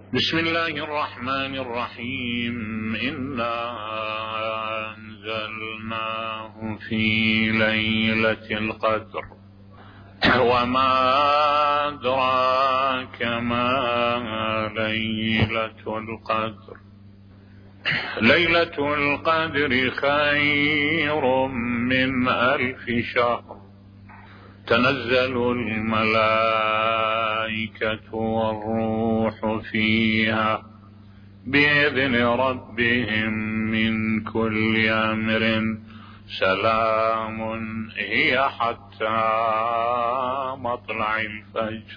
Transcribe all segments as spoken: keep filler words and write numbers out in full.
بسم الله الرحمن الرحيم. إنا أنزلناه في ليلة القدر وما أدراك ما ليلة القدر. ليلة القدر خير من ألف شهر. تنزل الملائكة والروح فيها بإذن ربهم من كل أمر سلام هي حتى مطلع الفجر.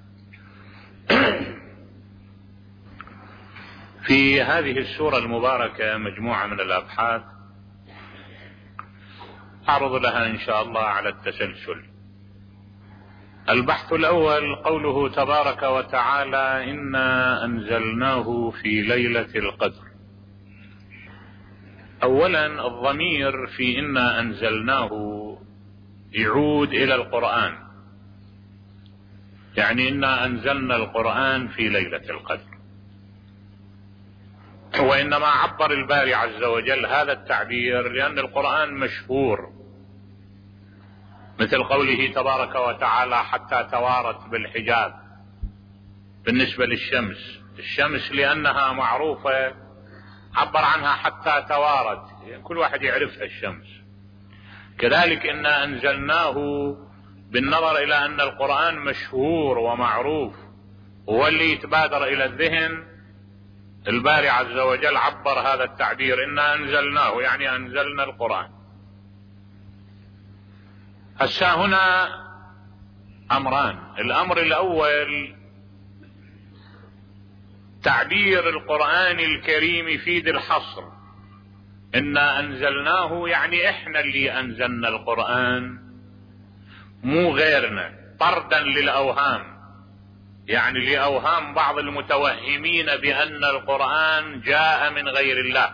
في هذه السورة المباركة مجموعة من الأبحاث أعرض لها إن شاء الله على التسلسل. البحث الأول قوله تبارك وتعالى: إنا أنزلناه في ليلة القدر. أولا الضمير في إنا أنزلناه يعود إلى القرآن، يعني إنا أنزلنا القرآن في ليلة القدر، وإنما عبر الباري عز وجل هذا التعبير لأن القرآن مشهور، مثل قوله تبارك وتعالى: حتى توارت بالحجاب. بالنسبة للشمس، الشمس لأنها معروفة عبر عنها حتى توارت، يعني كل واحد يعرفها الشمس. كذلك إنا أنزلناه بالنظر إلى أن القرآن مشهور ومعروف هو اللي يتبادر إلى الذهن، الباري عز وجل عبر هذا التعبير: إنا أنزلناه، يعني أنزلنا القرآن. هسه هنا أمران. الأمر الأول تعبير القرآن الكريم يفيد الحصر. إنا أنزلناه يعني إحنا اللي أنزلنا القرآن، مو غيرنا، طردا للأوهام، يعني لأوهام بعض المتوهمين بأن القرآن جاء من غير الله.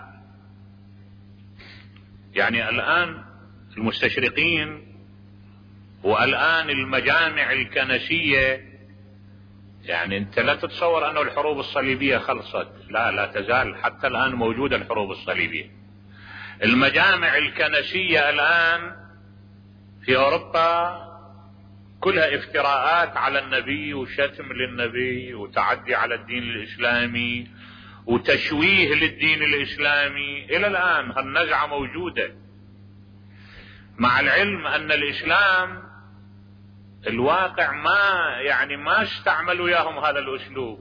يعني الآن المستشرقين والآن المجامع الكنسية، يعني انت لا تتصور انه الحروب الصليبية خلصت، لا لا تزال حتى الآن موجودة الحروب الصليبية. المجامع الكنسية الآن في أوروبا كلها افتراءات على النبي وشتم للنبي وتعدي على الدين الإسلامي وتشويه للدين الإسلامي. إلى الآن هالنزعة موجودة، مع العلم أن الإسلام الواقع ما يعني ما استعملوا ياهم هذا الأسلوب.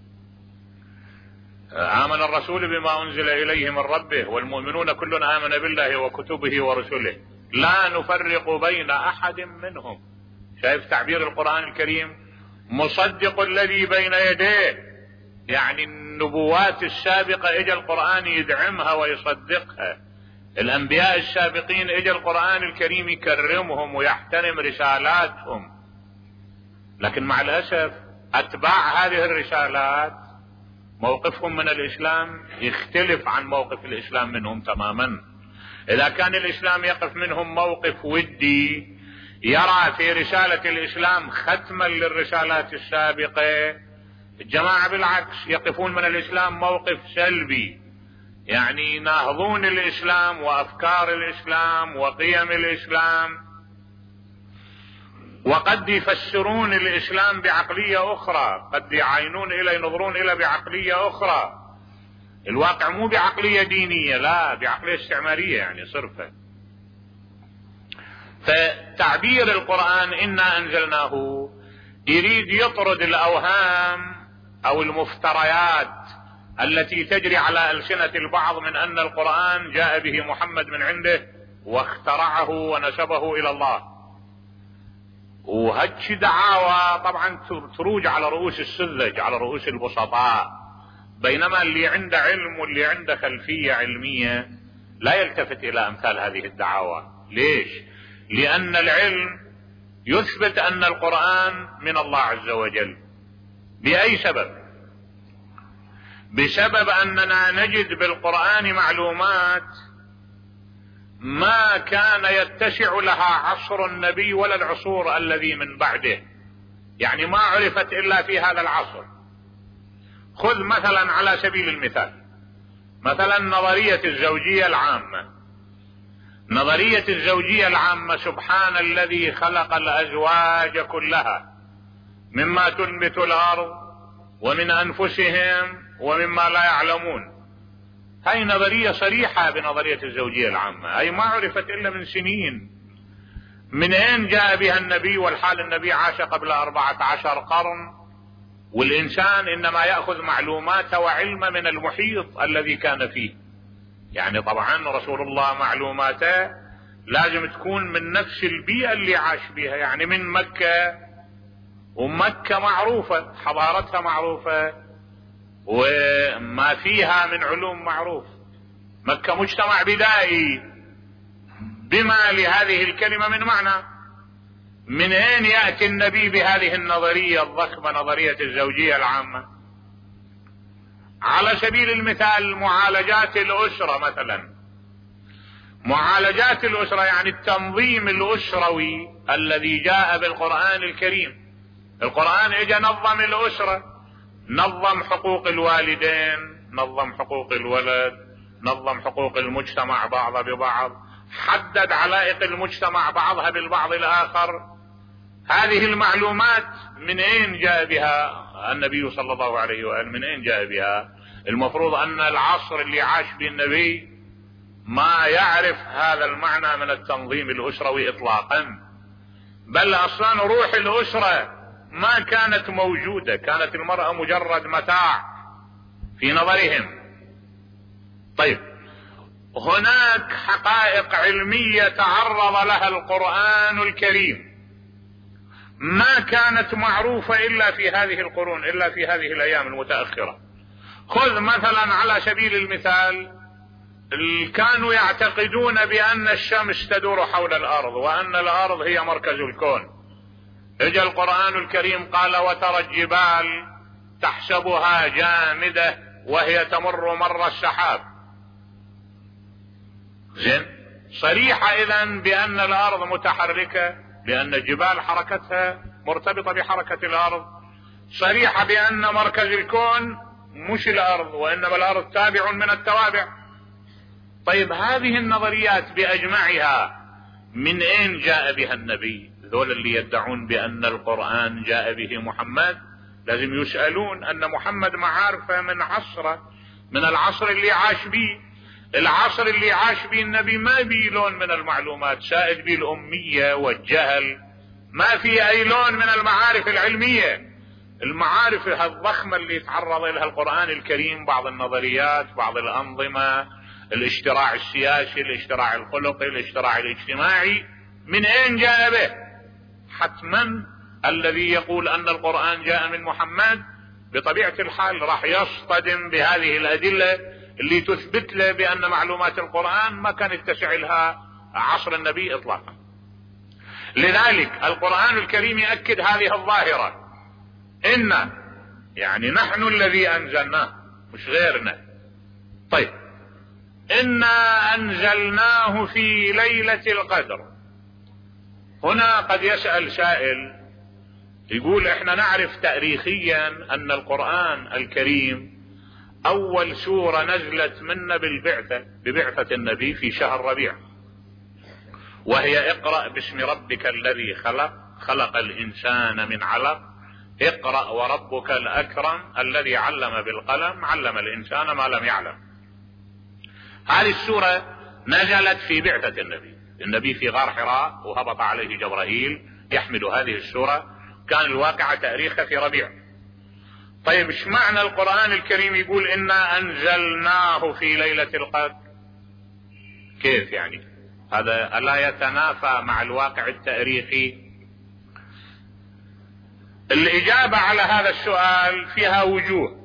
آمن الرسول بما أنزل إليه من ربه والمؤمنون كل آمن بالله وكتبه ورسله لا نفرق بين أحد منهم. شايف تعبير القرآن الكريم؟ مصدق الذي بين يديه، يعني النبوات السابقة اجى القرآن يدعمها ويصدقها. الأنبياء السابقين اجى القرآن الكريم يكرمهم ويحترم رسالاتهم. لكن مع الأسف أتباع هذه الرسالات موقفهم من الإسلام يختلف عن موقف الإسلام منهم تماما. إذا كان الإسلام يقف منهم موقف ودي يرى في رسالة الإسلام ختما للرسالات السابقة، الجماعة بالعكس يقفون من الإسلام موقف سلبي، يعني يناهضون الإسلام وأفكار الإسلام وقيم الإسلام، وقد يفسرون الإسلام بعقلية أخرى، قد يعاينون إلى ينظرون إلى بعقلية أخرى. الواقع مو بعقلية دينية، لا، بعقلية استعمارية يعني صرفة. فتعبير القرآن إنا أنزلناه يريد يطرد الأوهام أو المفتريات التي تجري على ألسنة البعض من أن القرآن جاء به محمد من عنده واخترعه ونسبه إلى الله. وهج دعاوى طبعا تروج على رؤوس السذج، على رؤوس البسطاء، بينما اللي عنده علم واللي عنده خلفية علمية لا يلتفت إلى أمثال هذه الدعاوى. ليش؟ لأن العلم يثبت أن القرآن من الله عز وجل. بأي سبب؟ بسبب أننا نجد بالقرآن معلومات ما كان يتسع لها عصر النبي ولا العصور الذي من بعده، يعني ما عرفت إلا في هذا العصر، خذ مثلا على سبيل المثال مثلا نظرية الزوجية العامة. نظرية الزوجية العامة: سبحان الذي خلق الأزواج كلها مما تنبت الأرض ومن أنفسهم ومما لا يعلمون. هاي نظرية صريحة بنظرية الزوجية العامة، هاي ما عرفت إلا من سنين. من أين جاء بها النبي والحال النبي عاش قبل أربعة عشر قرن، والإنسان إنما يأخذ معلومات وعلم من المحيط الذي كان فيه. يعني طبعا رسول الله معلوماته لازم تكون من نفس البيئة اللي عاش بها، يعني من مكة، ومكة معروفة حضارتها معروفة وما فيها من علوم معروف. مكة مجتمع بدائي بما لهذه الكلمة من معنى. من اين يأتي النبي بهذه النظرية الضخمة، نظرية الزوجية العامة؟ على سبيل المثال معالجات الأسرة مثلا. معالجات الأسرة يعني التنظيم الأسروي الذي جاء بالقرآن الكريم. القرآن اجى نظم الأسرة، نظم حقوق الوالدين، نظم حقوق الولد، نظم حقوق المجتمع بعض ببعض، حدد علائق المجتمع بعضها بالبعض الآخر. هذه المعلومات من اين جاء بها النبي صلى الله عليه وآله؟ من اين جاء بها؟ المفروض ان العصر اللي عاش به النبي ما يعرف هذا المعنى من التنظيم الأسروي اطلاقا، بل اصلا روح الأسرة ما كانت موجودة، كانت المرأة مجرد متاع في نظرهم. طيب، هناك حقائق علمية تعرض لها القرآن الكريم ما كانت معروفة إلا في هذه القرون، إلا في هذه الأيام المتأخرة. خذ مثلا على سبيل المثال، كانوا يعتقدون بأن الشمس تدور حول الأرض وأن الأرض هي مركز الكون. اجى القرآن الكريم قال: وترى الجبال تحسبها جامدة وهي تمر مر السحاب. زين، صريحة إذن بأن الأرض متحركة، لأن الجبال حركتها مرتبطة بحركة الأرض. صريحة بأن مركز الكون مش الأرض، وإنما الأرض تابع من التوابع. طيب، هذه النظريات بأجمعها من أين جاء بها النبي؟ ذول اللي يدعون بأن القرآن جاء به محمد لازم يسألون أن محمد معارفه من عصره، من العصر اللي عاش به. العصر اللي عاش به النبي ما بيه لون من المعلومات، سائد به الأمية والجهل، ما في أي لون من المعارف العلمية. المعارف الضخمة اللي تعرض لها القرآن الكريم، بعض النظريات، بعض الأنظمة، الاشتراع السياسي، الاشتراع الخلقي، الاشتراع الاجتماعي، من أين جاء به؟ حتما الذي يقول أن القرآن جاء من محمد بطبيعة الحال راح يصطدم بهذه الأدلة اللي تثبت له بأن معلومات القرآن ما كانت تسع لها عصر النبي إطلاقا. لذلك القرآن الكريم يأكد هذه الظاهرة: إن يعني نحن الذي أنزلناه، مش غيرنا. طيب، إنا أنزلناه في ليلة القدر. هنا قد يسأل سائل يقول: احنا نعرف تاريخيا أن القرآن الكريم أول سورة نزلت منا بالبعثة ببعثة النبي في شهر ربيع، وهي اقرأ باسم ربك الذي خلق خلق الإنسان من علق اقرأ وربك الأكرم الذي علم بالقلم علم الإنسان ما لم يعلم. هذه السورة نزلت في بعثة النبي. النبي في غار حراء وهبط عليه جبرائيل يحمل هذه السورة، كان الواقع تاريخه في ربيع. طيب، ايش معنى القرآن الكريم يقول إنا أنزلناه في ليلة القدر؟ كيف يعني؟ هذا ألا يتنافى مع الواقع التاريخي؟ الإجابة على هذا السؤال فيها وجوه.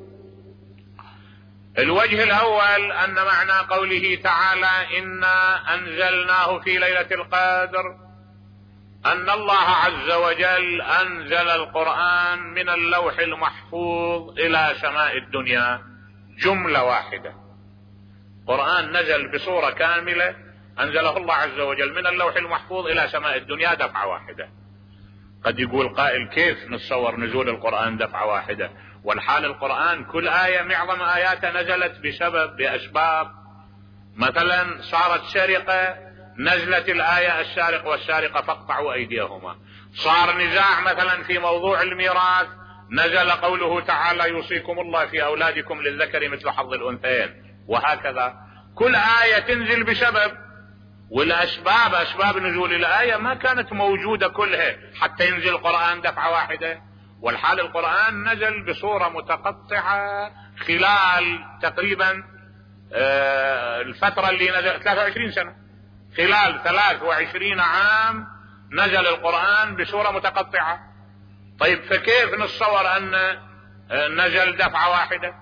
الوجه الأول أن معنى قوله تعالى إنا أنزلناه في ليلة القدر أن الله عز وجل أنزل القرآن من اللوح المحفوظ إلى سماء الدنيا جملة واحدة. قرآن نزل بصورة كاملة أنزله الله عز وجل من اللوح المحفوظ إلى سماء الدنيا دفعة واحدة. قد يقول قائل: كيف نتصور نزول القرآن دفعة واحدة؟ والحال القرآن كل آية معظم آياته نزلت بسبب بأسباب. مثلا صارت سرقة، نزلت الآية السارق والسارقة فاقطعوا أيديهما. صار نزاع مثلا في موضوع الميراث، نزل قوله تعالى يوصيكم الله في أولادكم للذكر مثل حظ الأنثيين. وهكذا كل آية تنزل بسبب، والأسباب أسباب نزول الآية ما كانت موجودة كلها حتى ينزل القرآن دفعة واحدة. والحال القرآن نزل بصورة متقطعة خلال تقريبا الفترة اللي نزل ثلاثة وعشرين سنة، خلال ثلاثة وعشرين عام نزل القرآن بصورة متقطعة. طيب فكيف نتصور أن نزل دفعة واحدة؟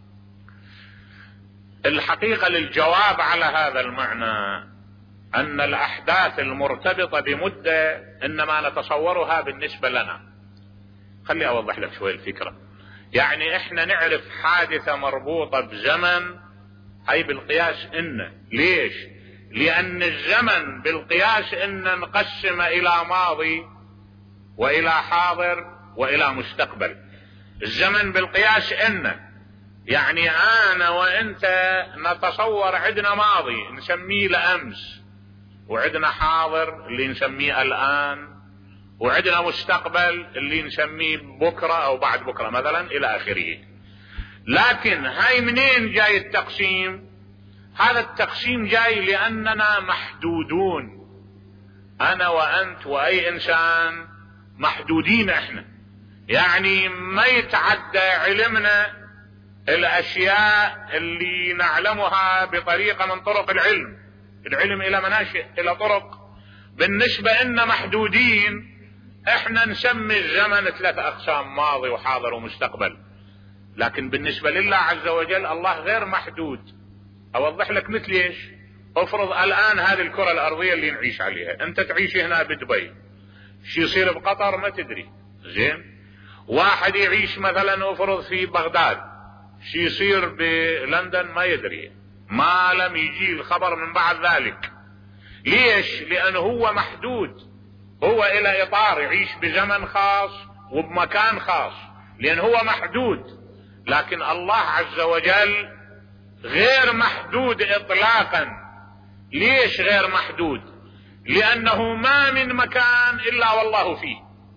الحقيقة للجواب على هذا المعنى أن الأحداث المرتبطة بمدة إنما نتصورها بالنسبة لنا. خلي أوضح لك شوي الفكرة. يعني إحنا نعرف حادثة مربوطة بزمن أي بالقياس إن. ليش؟ لأن الزمن بالقياس إن نقسم إلى ماضي وإلى حاضر وإلى مستقبل. الزمن بالقياس إن يعني أنا وإنت نتصور عندنا ماضي نسميه لأمس، وعندنا حاضر اللي نسميه الآن، وعندنا مستقبل اللي نسميه بكرة أو بعد بكرة مثلا إلى آخره. لكن هاي منين جاي التقسيم؟ هذا التقسيم جاي لأننا محدودون، أنا وأنت وأي إنسان محدودين إحنا. يعني ما يتعدى علمنا الأشياء اللي نعلمها بطريقة من طرق العلم. العلم إلى مناشئ إلى طرق. بالنسبة إن محدودين إحنا نسمي الزمن ثلاثة أقسام، ماضي وحاضر ومستقبل. لكن بالنسبة لله عز وجل الله غير محدود. أوضح لك مثل إيش؟ افرض الآن هذه الكرة الأرضية اللي نعيش عليها، أنت تعيش هنا بدبي، شي يصير بقطر ما تدري. زين؟ واحد يعيش مثلا افرض في بغداد، شي يصير بلندن ما يدري، ما لم يجي الخبر من بعد ذلك. ليش؟ لأنه هو محدود، هو إلى إطار يعيش بزمن خاص وبمكان خاص، لأن هو محدود. لكن الله عز وجل غير محدود إطلاقا. ليش غير محدود؟ لأنه ما من مكان إلا والله فيه،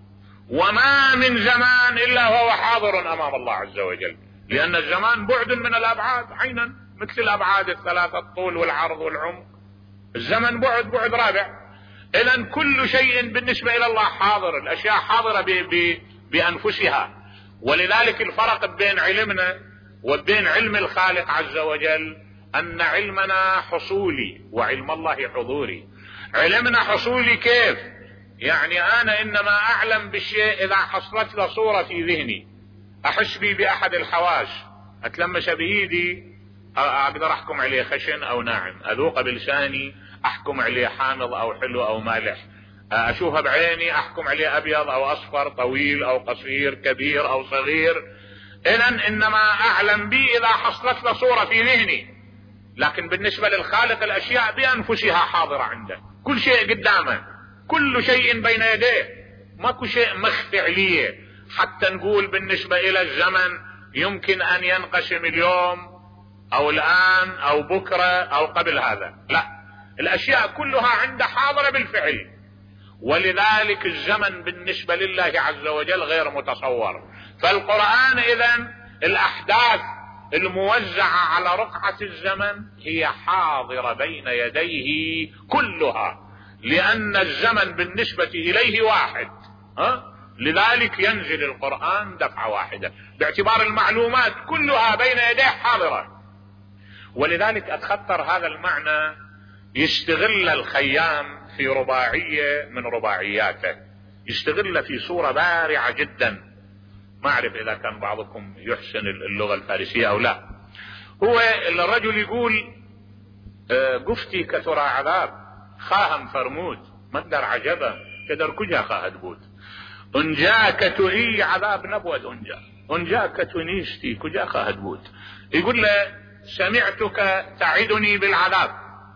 وما من زمان إلا وهو حاضر أمام الله عز وجل. لأن الزمان بعد من الأبعاد عينا، مثل الأبعاد الثلاثة، الطول والعرض والعمق. الزمن بعد بعد رابع. إذن كل شيء بالنسبة إلى الله حاضر، الأشياء حاضرة ب ب بأنفسها. ولذلك الفرق بين علمنا وبين علم الخالق عز وجل أن علمنا حصولي وعلم الله حضوري. علمنا حصولي كيف؟ يعني أنا إنما أعلم بالشيء إذا حصلت له صورة في ذهني، أحس بي بأحد الحواس، أتلمس بإيدي أقدر أحكم عليه خشن أو ناعم، أذوق بلساني أحكم عليه حامض أو حلو أو مالح، أشوفها بعيني أحكم عليه أبيض أو أصفر، طويل أو قصير، كبير أو صغير. إذن إنما أعلم بي إذا حصلت له صورة في ذهني. لكن بالنسبة للخالق الأشياء بأنفسها حاضرة عنده، كل شيء قدامه، كل شيء بين يديه، ماكو شيء مخفي عليه. حتى نقول بالنسبة إلى الزمن يمكن أن ينقسم اليوم أو الآن أو بكرة أو قبل هذا، لا، الأشياء كلها عنده حاضرة بالفعل. ولذلك الزمن بالنسبة لله عز وجل غير متصور. فالقرآن إذن الأحداث الموزعة على رقعة الزمن هي حاضرة بين يديه كلها، لأن الزمن بالنسبة إليه واحد. ها؟ لذلك ينزل القرآن دفعة واحدة باعتبار المعلومات كلها بين يديه حاضرة. ولذلك أتخطر هذا المعنى يستغل الخيام في رباعية من رباعياته، يستغل في صورة بارعة جدا. ما أعرف إذا كان بعضكم يحسن اللغة الفارسية أو لا. هو الرجل يقول قفتي كثر عذاب خاهم فرمود مقدر عجبا كدر كجا خاهد بود انجاك تهي عذاب نبوة انجا انجاك تنيستي كجا خاهد بود. يقول له سمعتك تعدني بالعذاب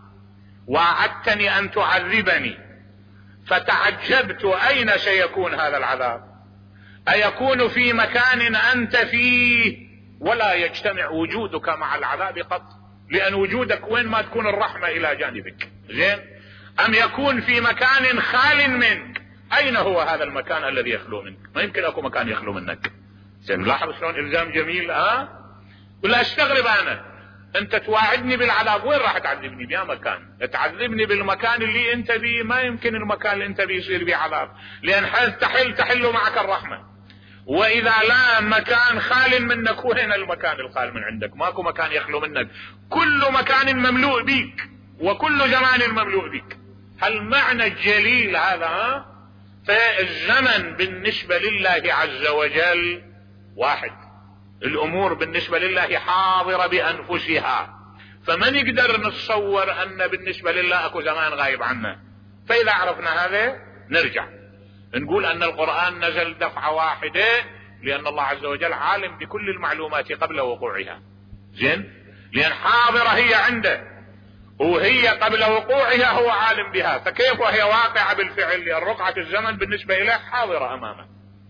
وعدتني أن تعذبني فتعجبت أين سيكون هذا العذاب. أيكون في مكان أنت فيه ولا يجتمع وجودك مع العذاب قط؟ لأن وجودك وين ما تكون الرحمة إلى جانبك، زين؟ أم يكون في مكان خال منك؟ أين هو هذا المكان الذي يخلو منك؟ ما يمكن أكو مكان يخلو منك، زين؟ لاحظ شلون إلزام جميل، ها؟ ولا استغرب أنا، أنت تواعدني بالعذاب، وين راح تعذبني؟ بيا مكان تعذبني بالمكان اللي أنت بيه، ما يمكن المكان اللي أنت بيه يصير بيه عذاب، لأن حيث تحل تحل معك الرحمة. وإذا لا مكان خال منك، وين المكان الخال من عندك؟ ماكو مكان يخلو منك، كل مكان مملوء بيك وكل زمان مملوء بيك. هالمعنى الجليل هذا، ها؟ فالزمن بالنسبة لله عز وجل واحد، الأمور بالنسبة لله حاضرة بأنفسها، فمن يقدر نتصور أن بالنسبة لله أكو زمان غايب عنه؟ فإذا عرفنا هذا نرجع نقول أن القرآن نزل دفعة واحدة، لأن الله عز وجل عالم بكل المعلومات قبل وقوعها، زين؟ لأن حاضرة هي عنده، وهي قبل وقوعها هو عالم بها، فكيف وهي واقعة بالفعل؟ لأن رقعة الزمن بالنسبة إليه حاضرة أمامه.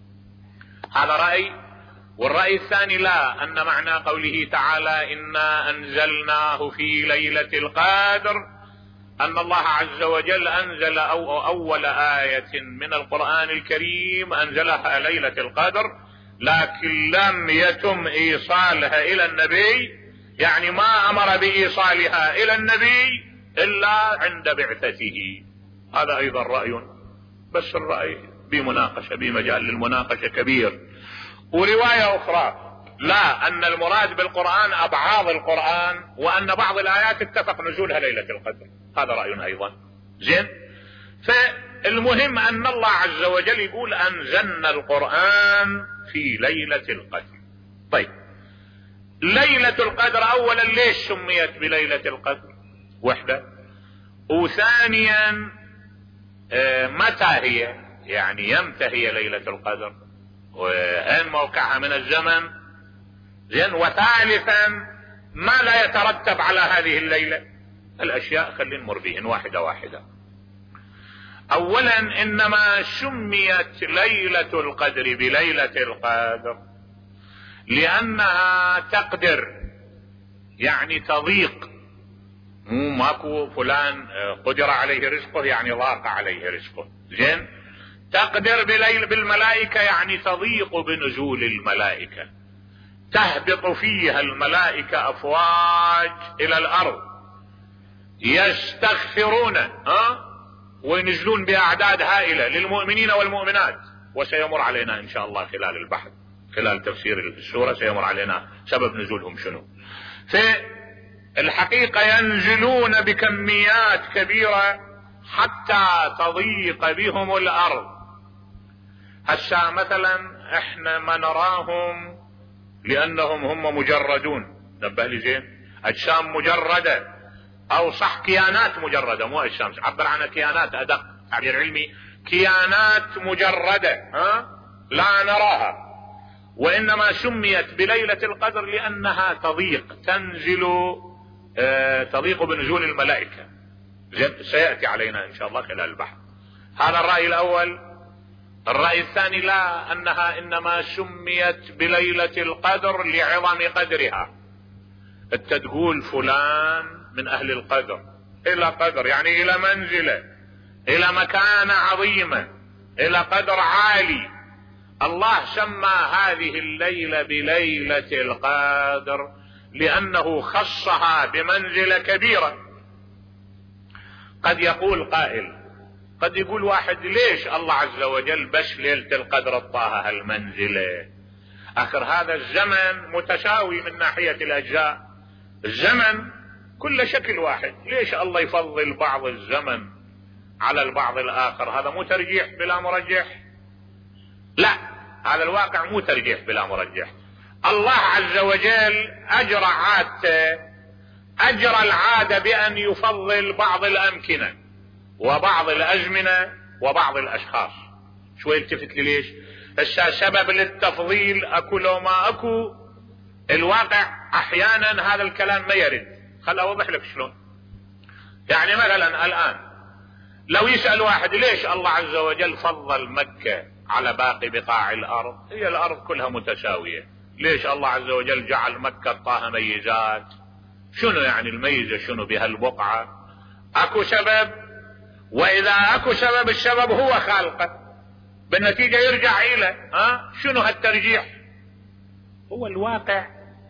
هذا رأي. والرأي الثاني لا، أن معنى قوله تعالى إنا أنزلناه في ليلة القدر أن الله عز وجل أنزل أو أول آية من القرآن الكريم أنزلها ليلة القدر، لكن لم يتم إيصالها إلى النبي، يعني ما أمر بإيصالها إلى النبي إلا عند بعثته. هذا أيضا رأي، بس الرأي بمناقشة، بمجال للمناقشة كبير. ورواية أخرى لا، أن المراد بالقرآن أبعاض القرآن، وأن بعض الآيات اتفق نزولها ليلة القدر، هذا رأي أيضا، زين؟ فالمهم أن الله عز وجل يقول أنزلنا القرآن في ليلة القدر. طيب، ليلة القدر أولا ليش سميت بليلة القدر؟ وحدة. وثانيا متى هي؟ يعني يمتى هي ليلة القدر؟ وين موقعها من الزمن؟ زين. وثالثا ما لا يترتب على هذه الليلة؟ الأشياء خلينا نمر بهن واحدة واحدة. أولا، إنما سميت ليلة القدر بليلة القدر لأنها تقدر، يعني تضيق، مو ماكو فلان قدر عليه رزقه يعني ضاق عليه رزقه، زين؟ تقدر بليل بالملائكة يعني تضيق بنزول الملائكة، تهبط فيها الملائكة أفواج إلى الأرض يستغفرون، ها؟ وينزلون بأعداد هائلة للمؤمنين والمؤمنات. وسيمر علينا إن شاء الله خلال البحث، خلال تفسير السورة سيمر علينا سبب نزولهم شنو. في الحقيقة ينزلون بكميات كبيرة حتى تضيق بهم الأرض. هسا مثلا احنا ما نراهم لأنهم هم مجردون، نبه لي زين، أجسام مجردة، أو صح كيانات مجردة، مو أجسام، عبر عنها كيانات أدق تعبير علمي، كيانات مجردة، ها؟ لا نراها. وإنما سميت بليلة القدر لأنها تضيق، تنزل اه تضيق بنزول الملائكة، سيأتي علينا إن شاء الله خلال البحث. هذا الرأي الأول. الرأي الثاني لا، أنها إنما سميت بليلة القدر لعظم قدرها. أنت تقول فلان من أهل القدر، إلى قدر يعني إلى منزلة، إلى مكانة عظيمة، إلى قدر عالي. الله سمى هذه الليلة بليلة القدر لأنه خصها بمنزلة كبيرة. قد يقول قائل، قد يقول واحد ليش الله عز وجل بس ليلة القدر اعطاها هالمنزلة؟ آخر هذا الزمن متساوي من ناحية الأجزاء، الزمن كل شكل واحد، ليش الله يفضل بعض الزمن على البعض الآخر؟ هذا مو ترجيح بلا مرجح؟ لا، هذا الواقع مو ترجيح بلا مرجح. الله عز وجل أجرى عادته، أجرى العادة بأن يفضل بعض الأمكنة وبعض الأزمنة وبعض الأشخاص. شوي التفت لي ليش؟ هسه سبب للتفضيل أكو لو ما أكو، الواقع أحيانا هذا الكلام ما يرد. خل أوضح لك شلون. يعني مثلا الآن لو يسأل واحد ليش الله عز وجل فضل مكة على باقي بقاع الارض؟ هي الارض كلها متساوية. ليش الله عز وجل جعل مكة طاها ميزات؟ شنو يعني الميزة؟ شنو بهالبقعة؟ اكو سبب، واذا اكو سبب السبب هو خالقه، بالنتيجة يرجع الى ها شنو هالترجيح؟ هو الواقع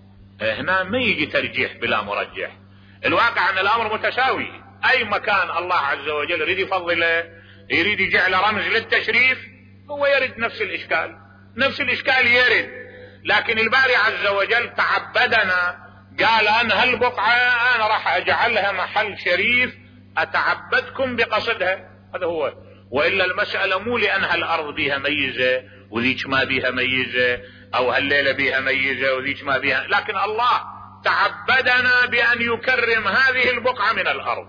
هنا ما يجي ترجيح بلا مرجح. الواقع ان الامر متساوي. اي مكان الله عز وجل يريد يفضله، يريد يجعل رمز للتشريف، هو يرد نفس الاشكال، نفس الاشكال يرد. لكن الباري عز وجل تعبدنا، قال ان هالبقعة انا راح اجعلها محل شريف اتعبدكم بقصدها. هذا هو. والا المسألة مو لان هالارض بيها ميزة وذيك ما بيها ميزة، او هالليلة بيها ميزة وذيك ما بيها، لكن الله تعبدنا بان يكرم هذه البقعة من الارض.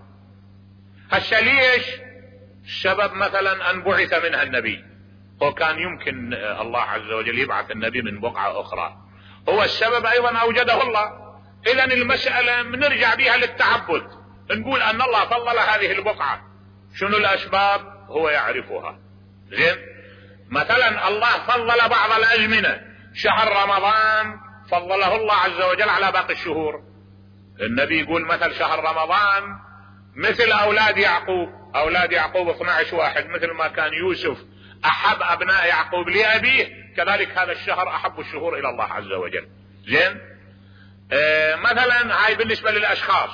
هسه ليش؟ السبب مثلا ان بعث منها النبي، هو كان يمكن الله عز وجل يبعث النبي من بقعة اخرى، هو السبب ايضا اوجده الله. اذا المسألة بنرجع بها للتعبد، نقول ان الله فضل هذه البقعة. شنو الاسباب؟ هو يعرفها. زين؟ مثلا الله فضل بعض الازمنة، شهر رمضان فضله الله عز وجل على باقي الشهور. النبي يقول مثل شهر رمضان مثل اولاد يعقوب، اولاد يعقوب اثني عشر واحد، مثل ما كان يوسف احب ابناء يعقوب لابيه، كذلك هذا الشهر احب الشهور الى الله عز وجل. زين؟ آه مثلا هاي بالنسبة للاشخاص.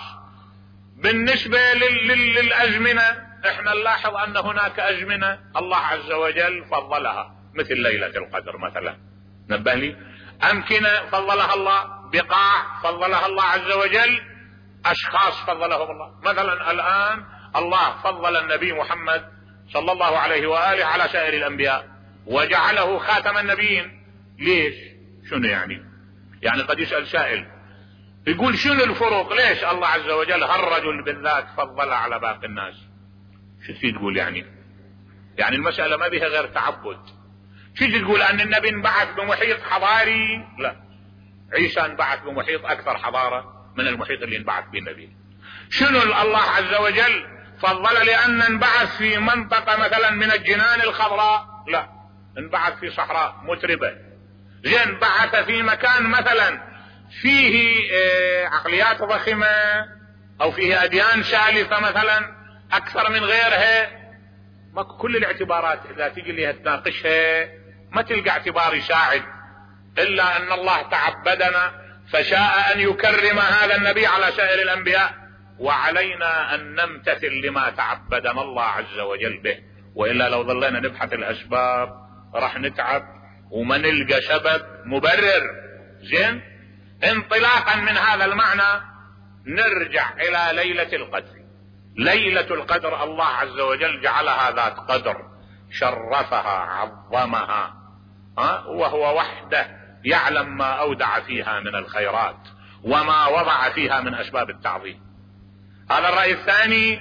بالنسبة لل... لل... للازمنة، احنا نلاحظ ان هناك ازمنة الله عز وجل فضلها، مثل ليلة القدر مثلا، نبه لي. امكنة فضلها الله، بقاع فضلها الله عز وجل، اشخاص فضلهم الله. مثلا الان الله فضل النبي محمد صلى الله عليه وآله على سائر الانبياء وجعله خاتم النبيين. ليش؟ شنو يعني؟ يعني قد يسأل سائل يقول شنو الفروق؟ ليش الله عز وجل هالرجل بالذات فضل على باقي الناس؟ شو تقول يعني؟ يعني المسألة ما بها غير تعبد. شو تقول ان النبي انبعث بمحيط حضاري؟ لا، عيسى انبعث بمحيط اكثر حضارة من المحيط اللي انبعث به النبي. شنو الله عز وجل فضل لان انبعث في منطقة مثلا من الجنان الخضراء؟ لا، انبعث في صحراء متربة. زين؟ بعث في مكان مثلا فيه عقليات ضخمة او فيه اديان سالفة مثلا اكثر من غيرها. ما كل الاعتبارات اذا تيجي لها تناقشها ما تلقى اعتبار يساعد، الا ان الله تعبدنا فشاء ان يكرم هذا النبي على سائر الانبياء، وعلينا ان نمتثل لما تعبدنا الله عز وجل به. والا لو ظلينا نبحث الاسباب راح نتعب وما نلقى سبب مبرر. زين؟ انطلاقا من هذا المعنى نرجع الى ليلة القدر. ليلة القدر الله عز وجل جعلها ذات قدر، شرفها، عظمها، ها؟ وهو وحده يعلم ما اودع فيها من الخيرات وما وضع فيها من اسباب التعظيم. هذا الرأي الثاني.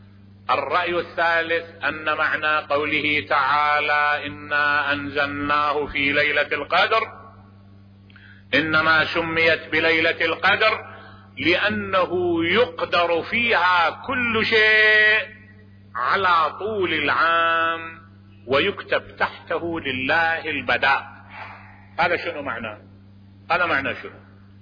الرأي الثالث ان معنى قوله تعالى انا انزلناه في ليلة القدر انما سميت بليلة القدر لانه يقدر فيها كل شيء على طول العام ويكتب تحته لله البداء. هذا شنو معناه؟ هذا معناه شنو؟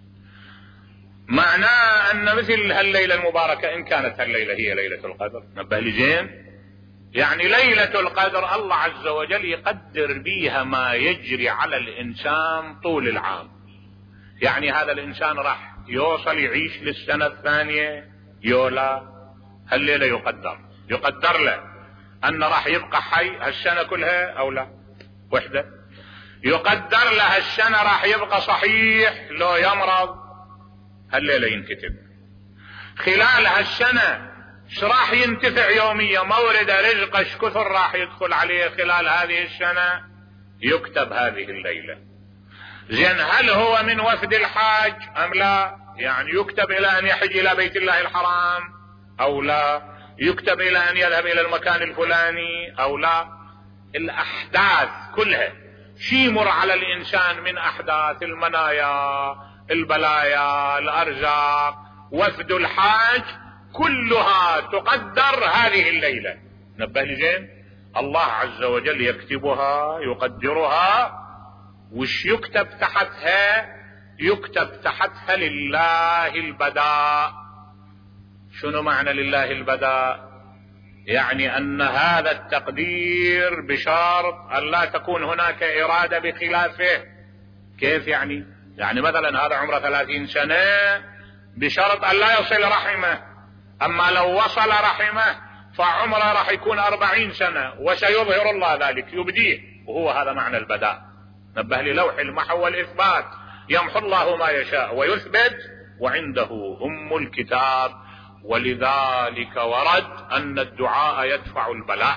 معناه ان مثل هالليلة المباركة ان كانت هالليلة هي ليلة القدر، نبه لي زين، يعني ليلة القدر الله عز وجل يقدر بيها ما يجري على الانسان طول العام. يعني هذا الانسان راح يوصل يعيش للسنة الثانية يولا، هالليلة يقدر يقدر له ان راح يبقى حي هالسنة كلها او لا وحدة، يقدر له هالسنة راح يبقى صحيح لو يمرض، هالليلة ينكتب. خلال هالسنة ايش راح ينتفع يوميا، مورد رزق ايش كثر راح يدخل عليه خلال هذه السنة، يكتب هذه الليلة. زين؟ هل هو من وفد الحاج ام لا؟ يعني يكتب الى ان يحج الى بيت الله الحرام او لا؟ يكتب الى ان يذهب الى المكان الفلاني او لا؟ الاحداث كلها شي يمر على الانسان من احداث، المنايا، البلايا، الارزاق، وفد الحاج، كلها تقدر هذه الليلة. نبه لي زين؟ الله عز وجل يكتبها يقدرها. وش يكتب تحتها؟ يكتب تحتها لله البداء. شنو معنى لله البداء؟ يعني ان هذا التقدير بشرط ان لا تكون هناك ارادة بخلافه. كيف يعني؟ يعني مثلا هذا عمره ثلاثين سنة بشرط ان لا يصل رحمه، اما لو وصل رحمه فعمره راح يكون اربعين سنة وسيظهر الله ذلك يبديه، وهو هذا معنى البداء. نبه للوح المحو والإثبات، يمحو الله ما يشاء ويثبت وعنده أم الكتاب. ولذلك ورد أن الدعاء يدفع البلاء.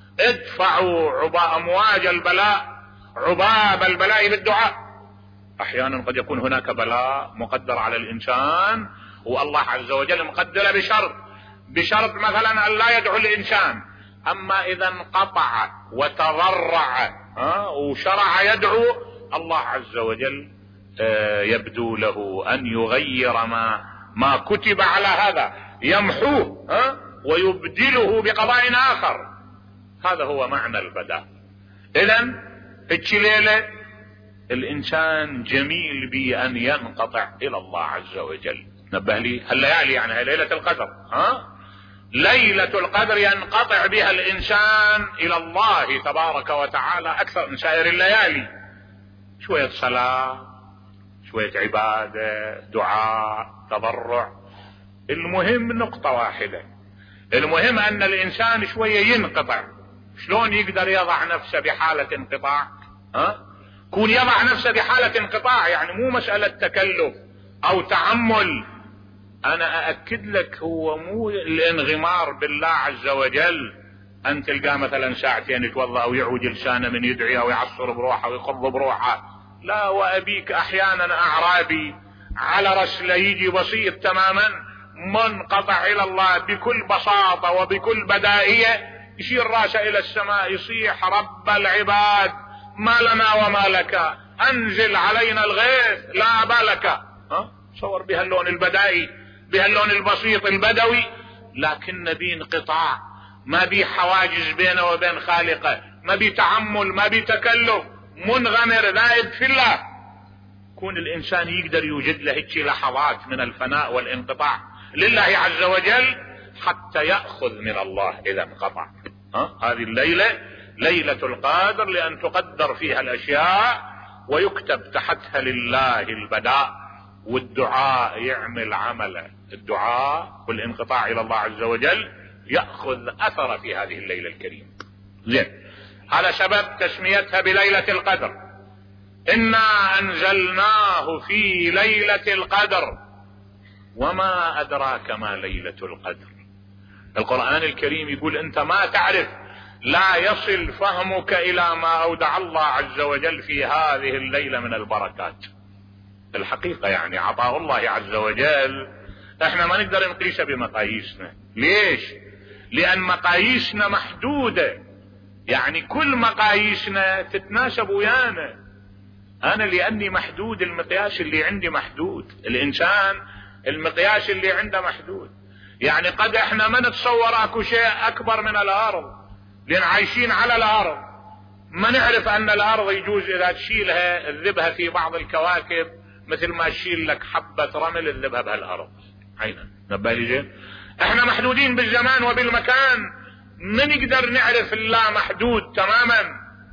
ادفعوا عباء أمواج البلاء، عباب البلاء بالدعاء. أحيانا قد يكون هناك بلاء مقدر على الإنسان والله عز وجل مقدر بشرط بشرط مثلا أن لا يدعو الإنسان، أما إذا انقطع وتضرع ها وشرع يدعو الله عز وجل يبدو له أن يغير ما ما كتب على هذا، يمحوه ها ويبدله بقضاء آخر. هذا هو معنى البداء. إذن هيك ليلة الإنسان جميل بأن ينقطع إلى الله عز وجل. نبه لي هالليالي يعني هي ليلة القدر، ها ليلة القدر ينقطع بها الإنسان إلى الله تبارك وتعالى أكثر من سائر الليالي. شوية صلاة، شوية عبادة، دعاء، تضرع. المهم نقطة واحدة، المهم أن الإنسان شوية ينقطع. شلون يقدر يضع نفسه بحالة انقطاع؟ ها كون يضع نفسه بحالة انقطاع يعني مو مسألة تكلف أو تعمل. أنا أأكد لك هو مو الانغمار بالله عز وجل أن تلقاه مثلا ساعتين يتوضأ أو يعوج لسانه من يدعي أو يعصر بروحه ويقض بروحه. لا، وأبيك أحيانا أعرابي على رسله يجي بسيط تماما منقطع إلى الله بكل بساطة وبكل بدائية، يشير راسه إلى السماء يصيح رب العباد ما لنا وما لك، أنزل علينا الغيث لا بالك. ها صور بهاللون البدائي بهاللون البسيط البدوي، لكن بي انقطاع، ما بي حواجز بينه وبين خالقه، ما بي تعمل، ما بي تكلف، منغمر ذائب في الله. كون الإنسان يقدر يوجد له هيك لحظات من الفناء والانقطاع لله عز وجل حتى يأخذ من الله إذا انقطع. ها هذه الليلة ليلة القدر لأن تقدر فيها الأشياء ويكتب تحتها لله البداء، والدعاء يعمل عمله. الدعاء والانقطاع إلى الله عز وجل يأخذ أثر في هذه الليلة الكريمة. زين، هذا سبب تسميتها بليلة القدر. إنا أنزلناه في ليلة القدر وما أدراك ما ليلة القدر. القرآن الكريم يقول أنت ما تعرف، لا يصل فهمك إلى ما أودع الله عز وجل في هذه الليلة من البركات. الحقيقة يعني عطاء الله عز وجل احنا ما نقدر نقيسه بمقاييسنا. ليش؟ لأن مقاييسنا محدودة، يعني كل مقاييسنا تتناسب ويانا. أنا لأني محدود المقياس اللي عندي محدود، الإنسان المقياس اللي عنده محدود. يعني قد احنا ما نتصور اكو شيء أكبر من الأرض لأن عايشين على الأرض، ما نعرف أن الأرض يجوز إذا تشيلها تذبها في بعض الكواكب مثل ما تشيل لك حبة رمل تذبها بهالأرض عينا. نبالي زين، احنا محدودين بالزمان وبالمكان، ما نقدر نعرف الله محدود تماما،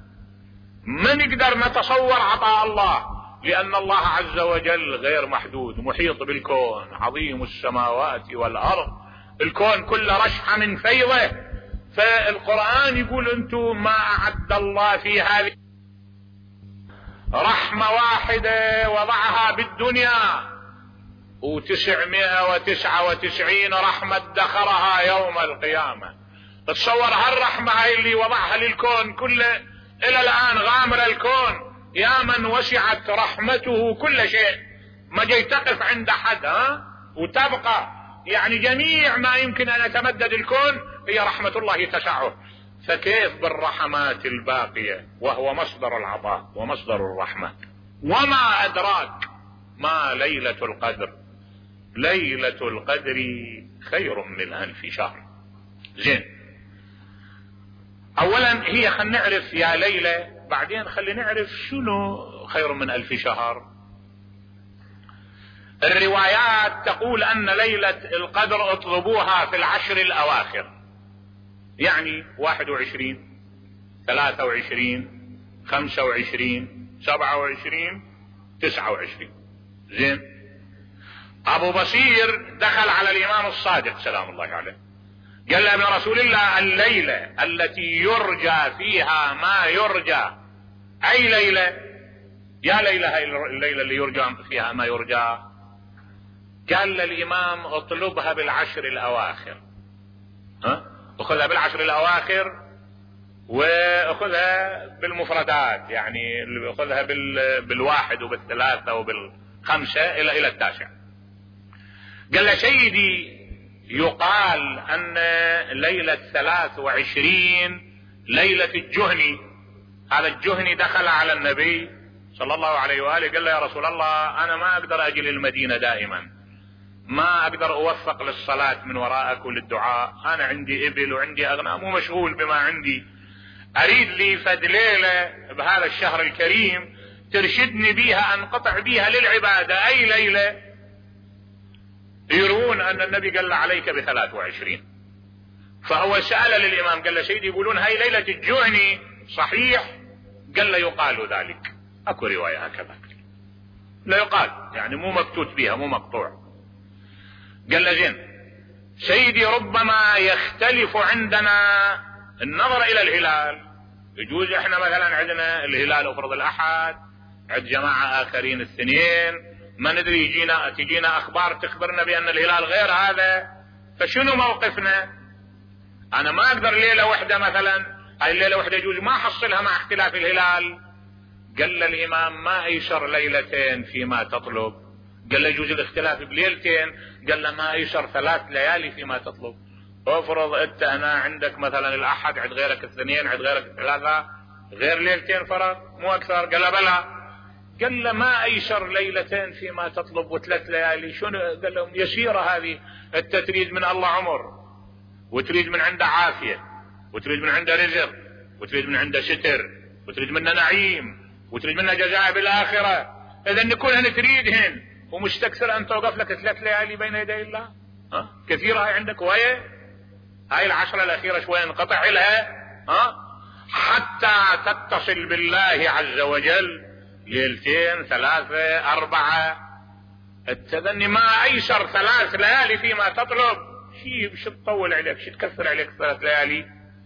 ما نقدر نتصور عطاء الله لأن الله عز وجل غير محدود، محيط بالكون، عظيم السماوات والأرض، الكون كله رشحة من فيضه. فالقرآن يقول انتم ما أعد الله في هذه رحمة واحدة وضعها بالدنيا وتسعمائة وتسعة وتسعين رحمة ادخرها يوم القيامة. تصور هالرحمة هاي اللي وضعها للكون كله إلى الآن غامر الكون، يا من وسعت رحمته كل شيء، ما جاي تقف عند حد ها وتبقى، يعني جميع ما يمكن أن يتمدد الكون هي رحمة الله تسعه. فكيف بالرحمات الباقية وهو مصدر العطاء ومصدر الرحمة؟ وما أدراك ما ليلة القدر، ليلة القدر خير من ألف شهر. زين، اولا هي خلينا نعرف يا ليلة، بعدين خلينا نعرف شنو خير من الف شهر. الروايات تقول ان ليلة القدر اطلبوها في العشر الاواخر، يعني واحد وعشرين، ثلاثة وعشرين، خمسة وعشرين، سبعة وعشرين، تسعة وعشرين. زين. ابو بصير دخل على الامام الصادق سلام الله عليه، قال له ابن رسول الله الليلة التي يرجى فيها ما يرجى، اي ليلة؟ يا ليلة هاي الليلة اللي يرجى فيها ما يرجى؟ قال للامام اطلبها بالعشر الاواخر. ها؟ اخذها بالعشر الاواخر واخذها بالمفردات، يعني اخذها بالواحد وبالثلاثة وبالخمسة الى الى التاسع. قال له سيدي يقال ان ليلة ثلاث وعشرين ليلة الجهني، هذا الجهني دخل على النبي صلى الله عليه وآله قال له يا رسول الله انا ما اقدر اجي للمدينة دائما، ما اقدر اوفق للصلاة من وراءك وللدعاء، انا عندي ابل وعندي اغنام ومشغول بما عندي، اريد لي فد ليلة بهذا الشهر الكريم ترشدني بيها انقطع بيها للعبادة. اي ليلة؟ يرون ان النبي قال له عليك بثلاث وعشرين. فهو سأل للامام قال له سيدي يقولون هاي ليلة الجهني صحيح؟ قال له يقال ذلك، اكو رواية هكذا لا يقال، يعني مو مكتوت بها مو مقطوع. قال له زين سيدي ربما يختلف عندنا النظر الى الهلال، يجوز احنا مثلا عندنا الهلال افرض الاحد، عند جماعة اخرين الاثنين، ما ندري يجينا تجينا اخبار تخبرنا بان الهلال غير هذا، فشنو موقفنا؟ انا ما اقدر ليلة واحدة مثلا، هاي الليلة واحدة يجوز ما احصلها مع اختلاف الهلال. قال الامام ما ايسر ليلتين فيما تطلب؟ قال له يجوز الاختلاف بليلتين؟ قال له ما ايسر ثلاث ليالي فيما تطلب. افرض انت انا عندك مثلا الاحد، عند غيرك الاثنين، عند غيرك الثلاثة، غير ليلتين فرق مو اكثر. قال له بلى. قال له ما ايسر ليلتين فيما تطلب وثلاث ليالي؟ شنو؟ قال لهم يسيرة هذه، انت تريد من الله عمر، وتريد من عنده عافية، وتريد من عنده رزق، وتريد من عنده ستر، وتريد منه نعيم، وتريد منه جزاء بالاخرة. اذا نكونهن تريدهن ومستكثر ان توقف لك ثلاث ليالي بين يدي الله؟ ها كثيرة هاي عندك ويا هاي العشرة الاخيرة شوية انقطع لها، ها حتى تتصل بالله عز وجل ليلتين ثلاثة أربعة. التذني ما ايسر ثلاث ليالي فيما تطلب، شي شو تطول عليك، شي تكثر عليك ثلاث ليالي؟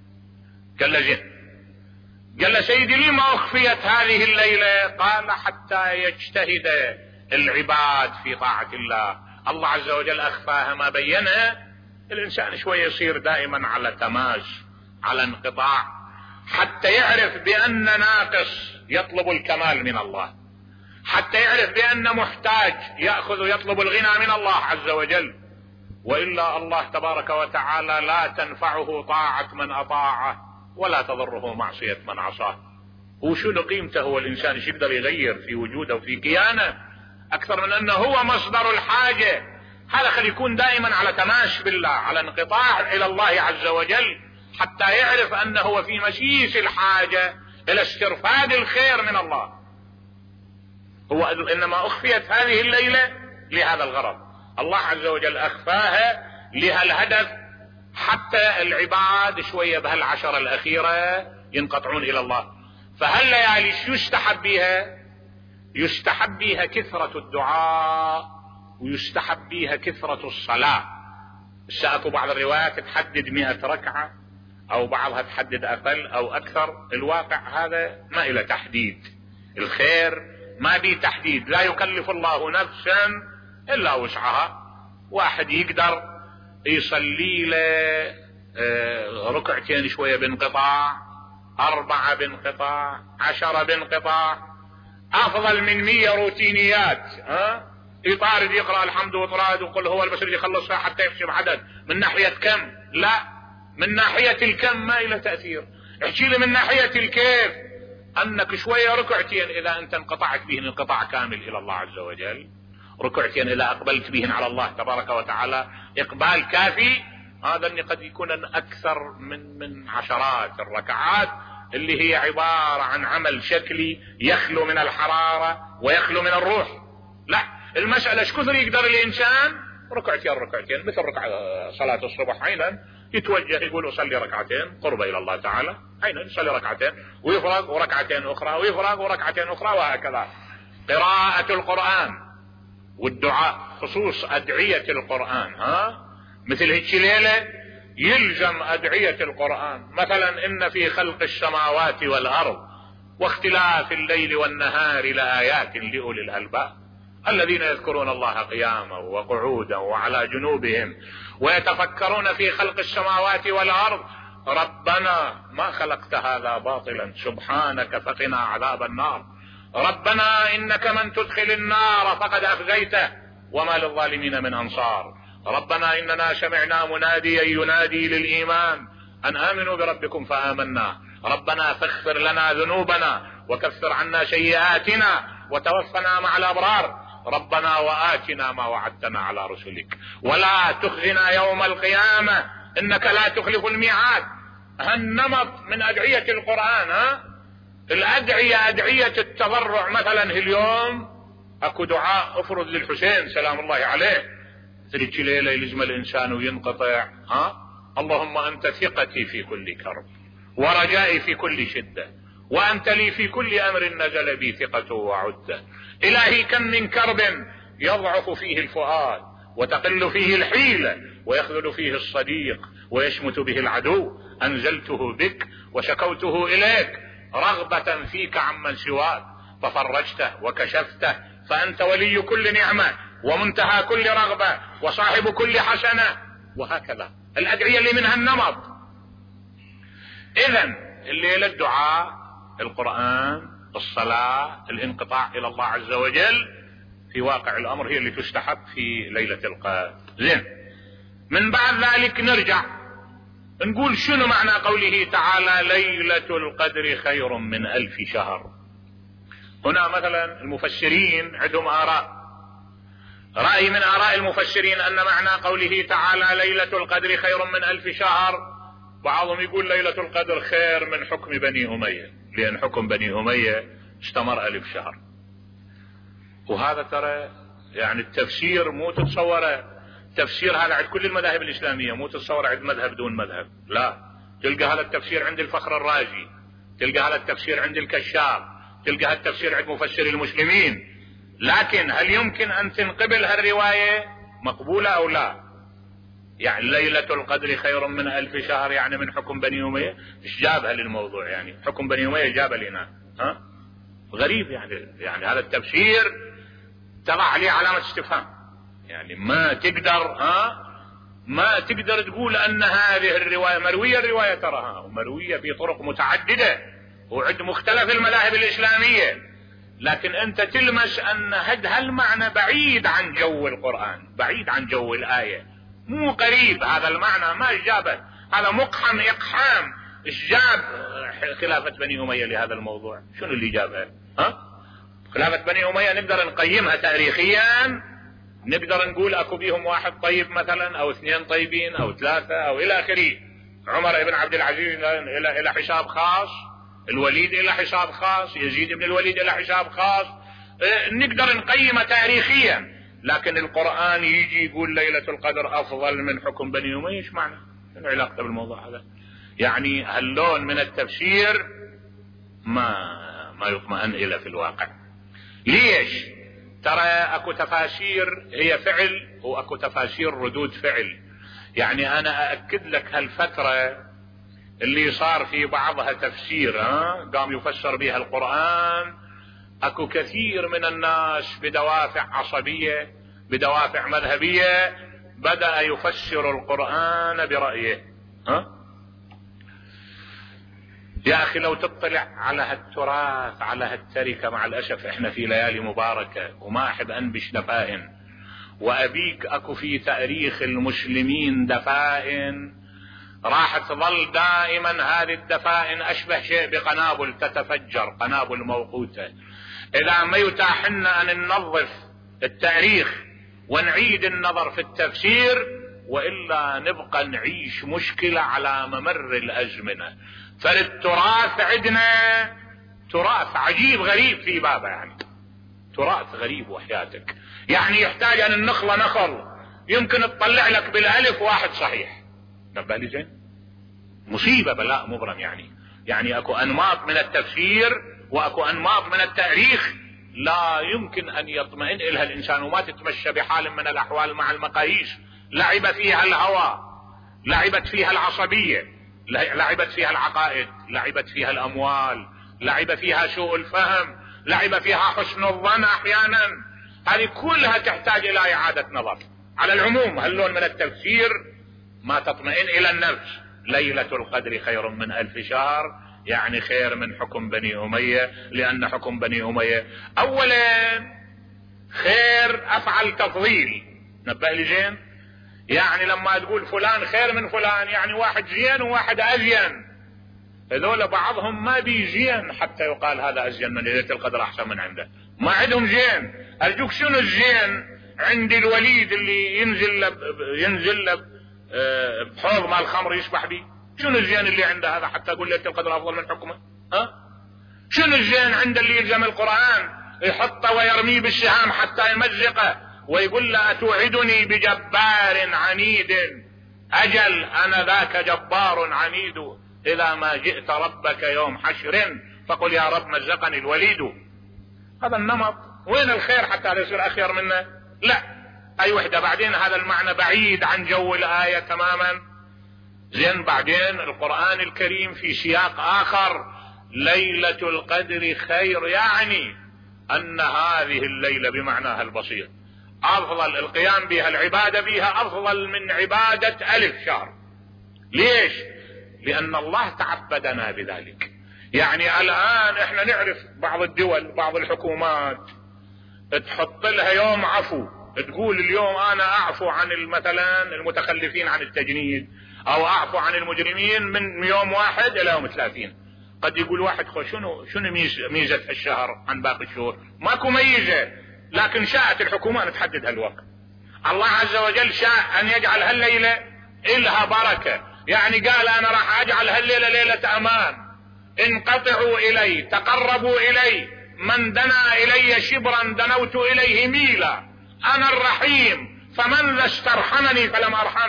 قال له زين. قال له سيدي لما اخفيت هذه الليلة؟ قال حتى يجتهد العباد في طاعة الله، الله عز وجل اخفاها ما بينها، الانسان شوية يصير دائما على تماس على انقطاع، حتى يعرف بان ناقص يطلب الكمال من الله، حتى يعرف بان محتاج يأخذ يطلب الغنى من الله عز وجل، وإلا الله تبارك وتعالى لا تنفعه طاعة من أطاعه ولا تضره معصية من عصاه. وشنو قيمته هو الإنسان؟ ايش يقدر يغير في وجوده وفي كيانه أكثر من أنه هو مصدر الحاجة؟ هذا خلي يكون دائما على تماش بالله، على انقطاع إلى الله عز وجل، حتى يعرف أنه هو في مسيس الحاجة إلى استرفاد الخير من الله. هو إنما أخفيت هذه الليلة لهذا الغرض، الله عز وجل أخفاها لهالهدف، حتى العباد شوية بهالعشرة الأخيرة ينقطعون إلى الله. فهالليالي شو يستحب بيها؟ يستحب بيها كثرة الدعاء، ويستحب بيها كثرة الصلاة. سأتوا بعض الروايات تحدد مئة ركعة، أو بعضها تحدد أقل أو أكثر، الواقع هذا ما إلى تحديد، الخير ما بيه تحديد، لا يكلف الله نفسا إلا وسعها. واحد يقدر يصلي له ركعتين شوية بانقطاع، أربعة بانقطاع، عشرة بانقطاع، أفضل من مية روتينيات. ها يطارد يقرأ الحمد وطراد وقل هو البشر يخلصها حتى يحسب عدد. من ناحية كم؟ لا، من ناحية الكم ما إلى تأثير. احكي لي من ناحية الكيف، أنك شوية ركعتين إذا أنت انقطعت بهن انقطاع كامل إلى الله عز وجل، ركعتين إذا أقبلت بهن على الله تبارك وتعالى إقبال كافي، هذا اللي قد يكون أكثر من من عشرات الركعات اللي هي عبارة عن عمل شكلي يخلو من الحرارة ويخلو من الروح. لا، المسألة ايش كثر يقدر الإنسان؟ ركعتين ركعتين مثل ركعة صلاة الصبح، حينا يتوجه يقول أصلي ركعتين قربة إلى الله تعالى، حينا يصلي ركعتين ويفرغ وركعتين أخرى ويفرغ وركعتين أخرى، وهكذا. قراءة القرآن والدعاء، خصوص أدعية القرآن، ها مثل هيك ليلة يلزم أدعية القرآن، مثلا إن في خلق السماوات والأرض واختلاف الليل والنهار لآيات لأولي الألباب الذين يذكرون الله قياما وقعودا وعلى جنوبهم ويتفكرون في خلق السماوات والأرض ربنا ما خلقت هذا باطلا سبحانك فقنا عذاب النار، ربنا إنك من تدخل النار فقد أخزيته وما للظالمين من أنصار، ربنا إننا سمعنا مناديا ينادي للإيمان أن آمنوا بربكم فآمنا، ربنا فاغفر لنا ذنوبنا وكفر عنا سيئاتنا وتوفنا مع الأبرار، ربنا وآتنا ما وعدتنا على رسلك ولا تخزنا يوم القيامة إنك لا تخلف الميعاد. هالنمط من أدعية القرآن. ها الأدعية أدعية التضرع، مثلا اليوم أكو دعاء أفرض للحسين سلام الله عليه، تلك ليلة يلزم الإنسان وينقطع، ها اللهم أنت ثقتي في كل كرب ورجائي في كل شدة وأنت لي في كل أمر نزل بي ثقته وعدة، إلهي كم من كرب يضعف فيه الفؤاد وتقل فيه الحيلة ويخذل فيه الصديق ويشمت به العدو، أنزلته بك وشكوته إليك رغبة فيك عمن سواك ففرجته وكشفته، فأنت ولي كل نعمة ومنتهى كل رغبة وصاحب كل حسنة، وهكذا الأدعية اللي منها النمط. إذن الليلة الدعاء، القرآن، الصلاة، الانقطاع إلى الله عز وجل في واقع الأمر هي اللي تستحب في ليلة القدر. زين، من بعد ذلك نرجع نقول شنو معنى قوله تعالى ليلة القدر خير من ألف شهر. هنا مثلا المفسرين عندهم آراء، رأي من آراء المفسرين أن معنى قوله تعالى ليلة القدر خير من ألف شهر، بعضهم يقول ليلة القدر خير من حكم بني أمية، لأن حكم بني أمية استمر ألف شهر. وهذا ترى يعني التفسير مو تتصوره تفسير هذا عند كل المذاهب الإسلامية، مو تتصور عند مذهب دون مذهب، لا، تلقى هذا التفسير عند الفخر الرازي، تلقى هذا التفسير عند الكشاف، تلقى هذا التفسير عند مفسر المسلمين. لكن هل يمكن أن تنقبل هالرواية مقبولة أو لا؟ يعني ليلة القدر خير من ألف شهر يعني من حكم بني أمية، إيش جابها للموضوع؟ يعني حكم بني أمية جاب لنا، ها غريب يعني. يعني هذا التفسير تضع عليه علامة استفهام، يعني ما تقدر ها ما تقدر تقول أن هذه الرواية مروية، الرواية تراها ومروية في طرق متعددة وعند مختلف المذاهب الإسلامية، لكن أنت تلمس أن هذا المعنى بعيد عن جو القرآن، بعيد عن جو الآية، مو قريب. هذا المعنى ما جابه، هذا مقحم إقحام. إيش جاب خلافة بني أمية لهذا الموضوع؟ شنو اللي جابه؟ ها خلافة بني أمية نقدر نقيمها تاريخيا، نقدر نقول أكو بيهم واحد طيب مثلا أو اثنين طيبين أو ثلاثة أو إلى آخره. عمر بن عبد العزيز إلى إلى حساب خاص، الوليد إلى حساب خاص، يزيد بن الوليد إلى حساب خاص، نقدر نقيمه تاريخيا. لكن القرآن يجي يقول ليلة القدر أفضل من حكم بني أمية، إيش معنى؟ شنو علاقته بالموضوع هذا؟ يعني هاللون من التفسير ما ما يطمئن إلى في الواقع. ليش؟ ترى أكو تفاسير هي فعل وأكو تفاسير ردود فعل. يعني أنا أأكد لك هالفترة اللي صار في بعضها تفسير ها قام يفسر بها القرآن، أكو كثير من الناس بدوافع عصبية بدوافع مذهبية بدأ يفسر القرآن برأيه. ها يا أخي لو تطلع على هالتراث على هالتركة، مع الأسف إحنا في ليالي مباركة وما أحب أنبش دفائن، وأبيك أكو في تاريخ المسلمين دفائن راح تظل دائما هذه الدفائن أشبه شيء بقنابل تتفجر، قنابل موقوتة. إذا ما يتاح لنا أن ننظف التاريخ ونعيد النظر في التفسير وإلا نبقى نعيش مشكلة على ممر الأزمنة. فالتراث عندنا تراث عجيب غريب في بابه، يعني تراث غريب وحياتك، يعني يحتاج أن النخلة نخل يمكن تطلع لك بالألف واحد صحيح. نبه لي زين، مصيبة بلاء مبرم. يعني يعني اكو انماط من التفسير واكو انماط من التاريخ لا يمكن ان يطمئن الها الانسان وما تتمشى بحال من الاحوال مع المقاييس. لعب فيها الهوى، لعبت فيها العصبية، لعبت فيها العقائد، لعبت فيها الاموال، لعب فيها سوء الفهم، لعب فيها حسن الظن احيانا. هذه كلها تحتاج الى اعادة نظر. على العموم هاللون من التفسير ما تطمئن الى النفس. ليلة القدر خير من الف شهر، يعني خير من حكم بني امية، لان حكم بني امية اولا خير افعل تفضيل. نبه لي زين، يعني لما تقول فلان خير من فلان يعني واحد زين وواحد ازين، هذول بعضهم ما بيزين حتى يقال هذا ازين من ليلة القدر احسن من عنده، ما عندهم زين. ارجوك شنو الزين عند الوليد اللي ينزل لب ينزل لب بحوض مال الخمر يسبح بيه؟ شنو الزين اللي عنده هذا حتى اقول ليلة القدر افضل من حكمه؟ ها؟ شنو الزين عند اللي يلزم القرآن يحطه ويرميه بالسهام حتى يمزقه ويقول له اتوعدني بجبار عنيد؟ اجل انا ذاك جبار عنيد، اذا ما جئت ربك يوم حشر فقل يا رب مزقني الوليد. هذا النمط. وين الخير حتى لا يصير اخير منه؟ لا، اي وحدة. بعدين هذا المعنى بعيد عن جو الآية تماما. زين، بعدين القرآن الكريم في سياق اخر ليلة القدر خير، يعني ان هذه الليلة بمعناها البسيط افضل القيام بها، العبادة بها افضل من عبادة الف شهر. ليش؟ لان الله تعبدنا بذلك. يعني الان احنا نعرف بعض الدول بعض الحكومات تحط لها يوم عفو، تقول اليوم انا اعفو عن مثلا المتخلفين عن التجنيد او اعفو عن المجرمين من يوم واحد الى يوم ثلاثين. قد يقول واحد خو شنو شنو ميزة الشهر عن باقي الشهور؟ ماكو ميزة، لكن شاءت الحكومة ان تحدد هالوقت. الله عز وجل شاء ان يجعل هالليلة إلها بركة، يعني قال انا راح اجعل هالليلة ليلة امان، انقطعوا الي، تقربوا الي، من دنا الي شبرا دنوت اليه ميلا، انا الرحيم فمن ذا استرحمني فلم ارحم.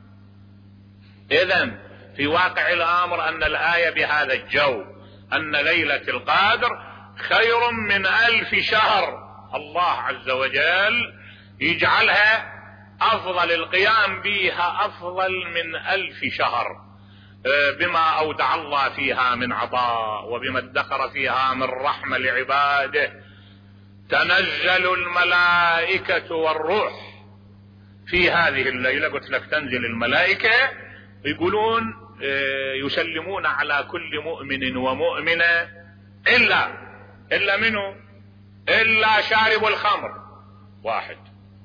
اذن في واقع الامر ان الاية بهذا الجو ان ليلة القدر خير من الف شهر. الله عز وجل يجعلها افضل، القيام بها افضل من الف شهر، بما اودع الله فيها من عطاء وبما ادخر فيها من رحمة لعباده. تنزل الملائكة والروح في هذه الليلة. قلت لك تنزل الملائكة يقولون يسلمون على كل مؤمن ومؤمنة الا الا منه الا شارب الخمر واحد،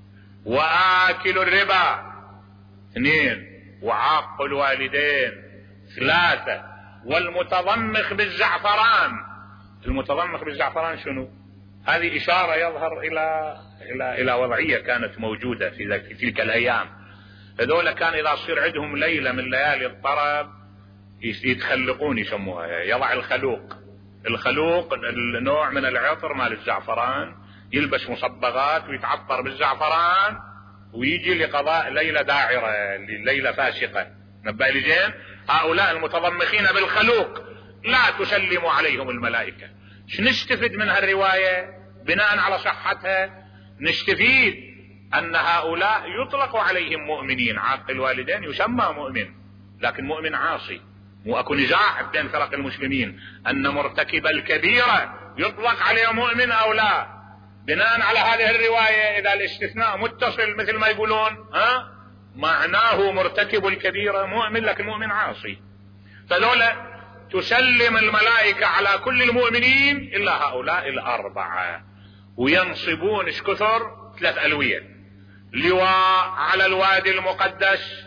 واكل الربا اثنين، وعاق الوالدين ثلاثة، والمتضمخ بالزعفران. المتضمخ بالزعفران شنو؟ هذه اشارة يظهر الى الى الى وضعية كانت موجودة في ذلك في تلك الايام. هذول كان اذا صير عندهم ليلة من ليالي الطرب يتخلقون يسموها، يضع الخلوق. الخلوق النوع من العطر مال الزعفران، يلبس مصبغات ويتعطر بالزعفران ويجي لقضاء ليلة داعرة، ليلة فاسقة. نبه لي زين، هؤلاء المتضمخين بالخلوق لا تسلم عليهم الملائكة. شو نستفيد من هالرواية بناء على صحتها؟ نستفيد ان هؤلاء يطلق عليهم مؤمنين. عاق الوالدين يسمى مؤمن، لكن مؤمن عاصي. مو اكو نزاع بين فرق المسلمين ان مرتكب الكبيرة يطلق عليه مؤمن او لا. بناء على هذه الرواية اذا الاستثناء متصل مثل ما يقولون ها معناه مرتكب الكبيرة مؤمن لكن مؤمن عاصي. فذولا تسلم الملائكة على كل المؤمنين الا هؤلاء الاربعة، وينصبون ايش كثر؟ ثلاث الوية: لواء على الوادي المقدس،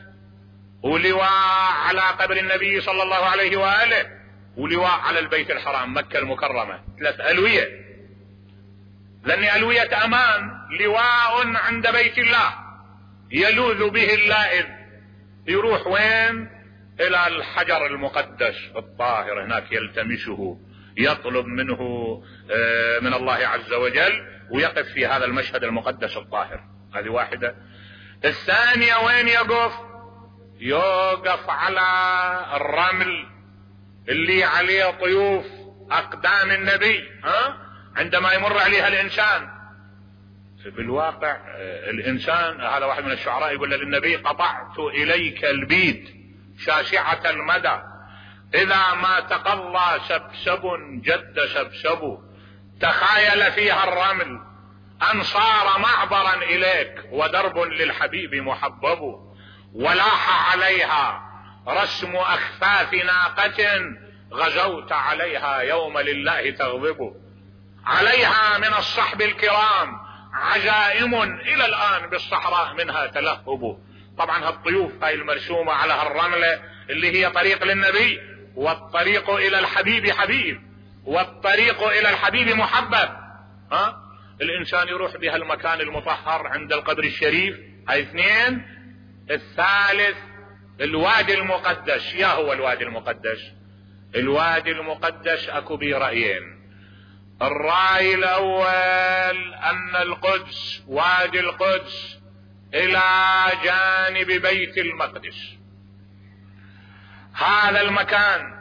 ولواء على قبر النبي صلى الله عليه وآله، ولواء على البيت الحرام مكة المكرمة. ثلاث الوية، لأن الوية امان. لواء عند بيت الله يلوذ به اللائذ، يروح وين؟ الى الحجر المقدس الطاهر، هناك يلتمسه، يطلب منه من الله عز وجل، ويقف في هذا المشهد المقدس الطاهر. هذه واحدة. الثانية وين يقف؟ يوقف على الرمل اللي عليه طيوف اقدام النبي، ها؟ عندما يمر عليها الانسان. بالواقع الانسان، هذا واحد من الشعراء يقول للنبي: قطعت اليك البيد شاسعة المدى، اذا ما تقضى سبسب جد سبسب، تخايل فيها الرمل ان صار معبرا اليك، ودرب للحبيب محبب، ولاح عليها رسم اخفاف ناقة، غزوت عليها يوم لله تغضب، عليها من الصحب الكرام عزائم، الى الان بالصحراء منها تلهب. طبعا هالطيوف هاي المرسومة على هالرملة اللي هي طريق للنبي، والطريق الى الحبيب حبيب، والطريق الى الحبيب محبب. ها؟ الانسان يروح بها المكان المطهر عند القبر الشريف. هاي اثنين. الثالث الوادي المقدس. يا هو الوادي المقدس؟ الوادي المقدس اكو بيه رأيين. الرأي الاول ان القدس، وادي القدس الى جانب بيت المقدس، هذا المكان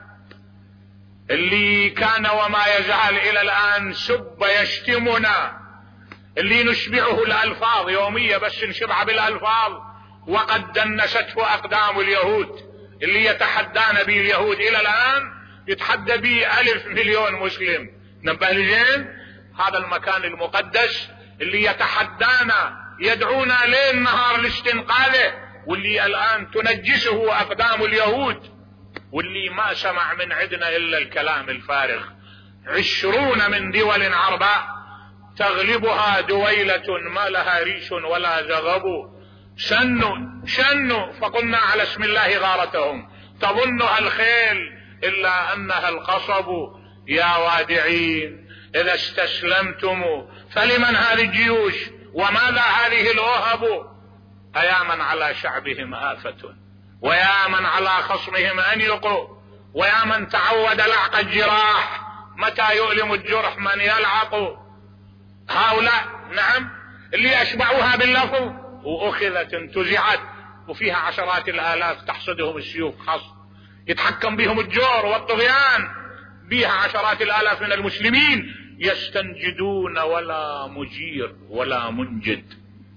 اللي كان وما يزال الى الان سب يشتمنا، اللي نشبعه الالفاظ يومية، بس نشبع بالالفاظ، وقد دنسته اقدام اليهود، اللي يتحدانا به اليهود الى الان، يتحدى به الف مليون مسلم. نبه لزين، هذا المكان المقدس اللي يتحدانا، يدعونا ليل نهار لاستنقاذه، واللي الان تنجسه اقدام اليهود، واللي ما سمع من عندنا الا الكلام الفارغ. عشرون من دول عرباء تغلبها دويلة ما لها ريش ولا زغب، شنوا شنوا فقلنا على اسم الله غارتهم، تظنها الخيل الا انها القصب. يا وادعين اذا استسلمتم فلمن هذه الجيوش، وماذا هذه الوهب؟ ايا من على شعبهم آفة، ويا من على خصمهم انيق، ويا من تعود لعق الجراح، متى يؤلم الجرح من يلعق. هؤلاء نعم اللي اشبعوها باللفظ، واخذت انتزعت، وفيها عشرات الالاف تحصدهم السيوف خص، يتحكم بهم الجور والطغيان، بها عشرات الالاف من المسلمين يستنجدون ولا مجير ولا منجد.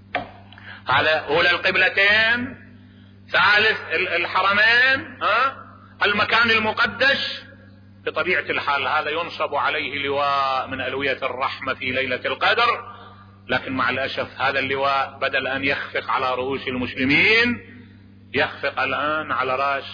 هذا أولى القبلتين. ثالث الحرمين، ها؟ المكان المقدس بطبيعة الحال هذا ينصب عليه لواء من ألوية الرحمة في ليلة القدر، لكن مع الأسف هذا اللواء بدل أن يخفق على رؤوس المسلمين، يخفق الآن على رأس